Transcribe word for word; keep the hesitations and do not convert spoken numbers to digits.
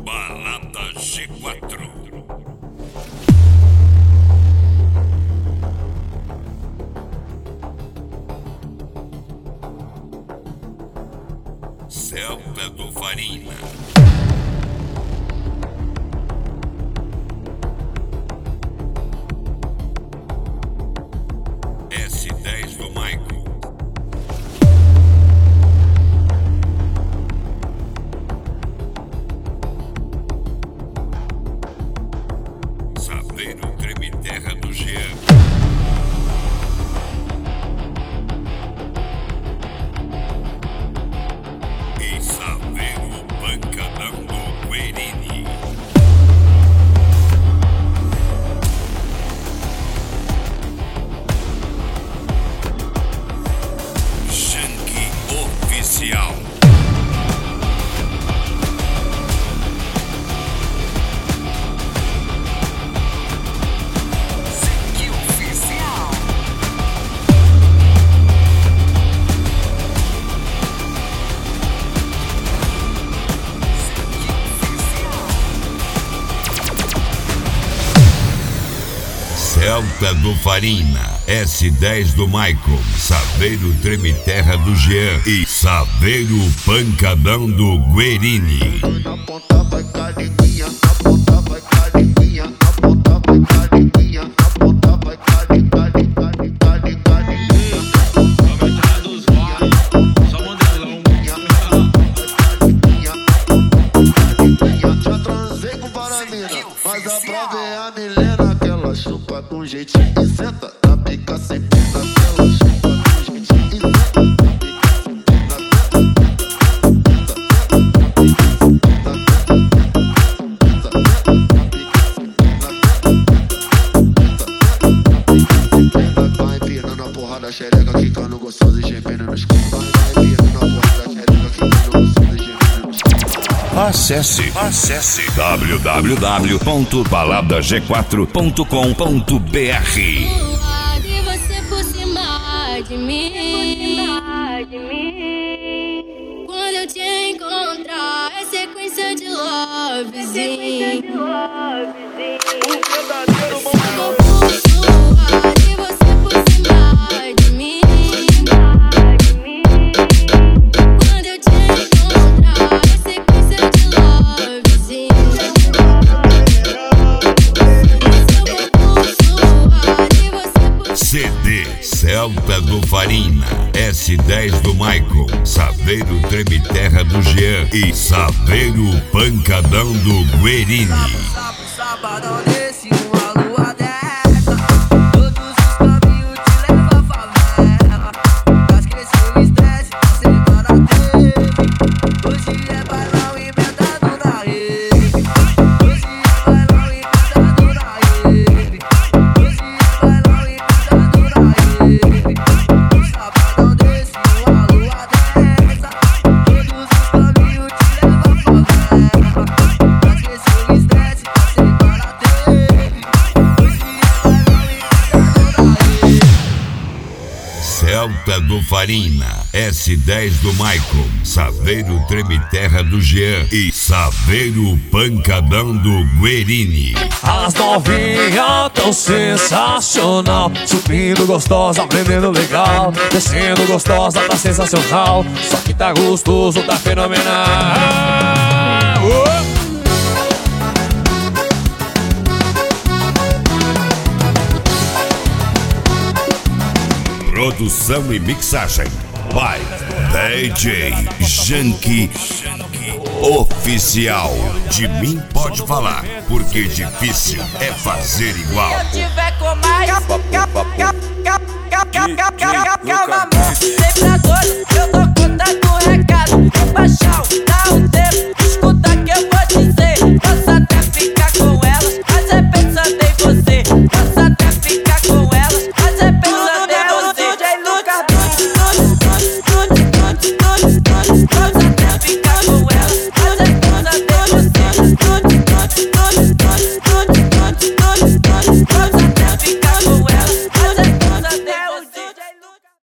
Balada G quatro. Celta do Farina. S dez do Michael. Saveiro Treme Terra do Jean. E Saveiro Pancadão do Guerini. Shanky Oficial. Celta do Farina, S dez do Michael, Saveiro Treme Terra do Jean e Saveiro Pancadão do Guerini. Na ponta vai carinha, na ponta vai carinha, na ponta vai carinha, na ponta vai carinha, carinha, carinha, carinha. Vai atrás dos votos, só modelão. Já transei com várias minas, mas dá pra ver a Milena que ela chupa com jeitinho e senta na pica sem pena, que ela chupa com jeitinho e senta na pica sem pena. Vai empinando a porrada xereca, ficando gostoso e gemendo nos cantos. Vai empinando a porrada xereca, ficando gostoso e gemendo nos cantos. Acesse, acesse w w w ponto balada g quatro ponto com ponto b r. E você por cima de mim. Quando eu te encontrar, é sequência de lovezinho. E você por cima de mim. Quando eu te encontrar, é sequência de lovezinho. C D Celta do Farina, S dez do Michael, Saveiro Treme Terra do Jean e Saveiro Pancadão do Guerini. Sabadão desse, uma lua dessa. Todos os caminhos te levam à favela. Mas cresceu o estresse, a semana teve. Hoje é bailão inventado na rede. Hoje é bailão inventado na rede. Hoje é bailão inventado na rede. Sabadão desse, uma lua dessa. Todos os caminhos te levam à favela. Mas cresceu o estresse, a semana teve. Hoje é bailão inventado na rede. Celta do Farina, S dez do Michael, Saveiro Treme Terra do Jean e Saveiro Pancadão do Guerini. As novinhas tão sensacional, subindo gostosa, aprendendo legal, descendo gostosa, tá sensacional. Só que tá gostoso, tá fenomenal. Oh! Produção e mixagem by D J Shanky Oficial. De mim pode falar, porque difícil é fazer igual. Se eu tiver com mais,